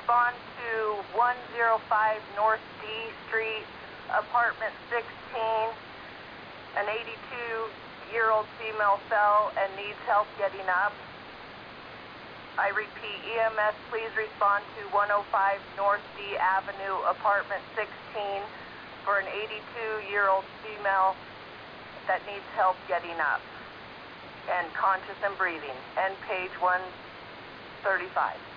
respond to 105 North D Street, apartment 16. An 82-year-old female fell and needs help getting up. I repeat, EMS, please respond to 105 North D Avenue, apartment 16, for an 82-year-old female that needs help getting up and conscious and breathing. End page 135.